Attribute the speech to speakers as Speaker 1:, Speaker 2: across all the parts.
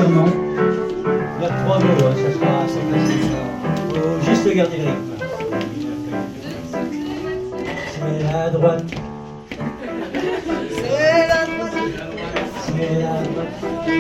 Speaker 1: mots. Il y a 3 mots, hein, ça sera assez facile. Faut juste garder le rythme. C'est la droite. C'est la droite. C'est la droite.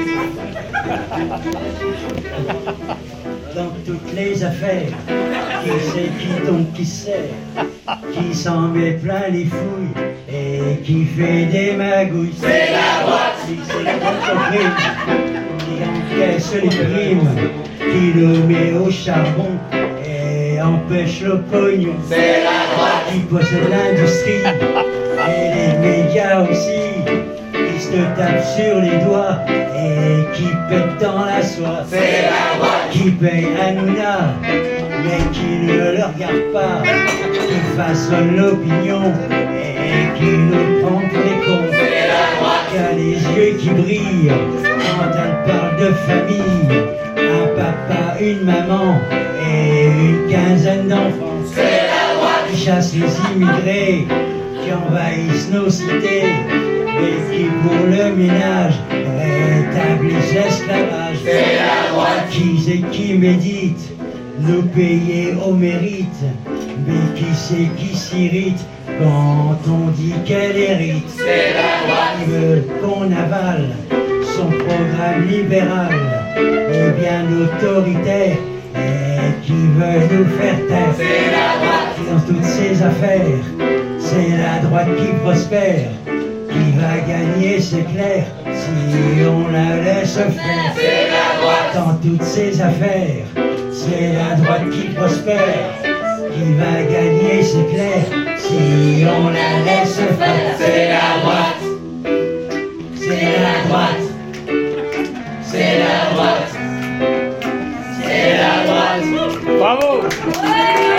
Speaker 1: Dans toutes les affaires, qui c'est qui tombe, qui sait, qui s'en met plein les fouilles et qui fait des magouilles.
Speaker 2: C'est la droite.
Speaker 1: Si c'est l'entreprise qui encaisse les primes, qui le met au charbon et empêche le pognon.
Speaker 2: C'est la droite.
Speaker 1: Qui possède l'industrie et les médias aussi, qui se tapent sur les doigts et qui pète dans la soie.
Speaker 2: C'est la droite.
Speaker 1: Qui paye Hanouna, mais qui ne le regarde pas, qui façonne l'opinion et qui nous prend pour des cons.
Speaker 2: C'est la droite.
Speaker 1: Qui a les yeux qui brillent quand elle parle de famille, un papa, une maman et une quinzaine d'enfants.
Speaker 2: C'est la droite.
Speaker 1: Qui chasse les immigrés, qui envahissent nos cités, et qui pour le ménage rétablissent l'esclavage.
Speaker 2: C'est la droite.
Speaker 1: Qui c'est qui médite, nous payer au mérite, mais qui c'est qui s'irrite quand on dit qu'elle hérite.
Speaker 2: C'est la droite.
Speaker 1: Qui veut qu'on avale son programme libéral et bien autoritaire et qui veut nous faire taire.
Speaker 2: C'est la droite.
Speaker 1: Dans toutes ces affaires, c'est la droite qui prospère, qui va gagner, c'est clair, si on la laisse faire.
Speaker 2: C'est la droite.
Speaker 1: Dans toutes ces affaires, c'est la droite qui prospère, qui va gagner, c'est clair, si on la laisse faire.
Speaker 2: C'est la droite.
Speaker 1: C'est la droite.
Speaker 2: C'est la droite. C'est la droite.
Speaker 3: Bravo!
Speaker 2: Ouais.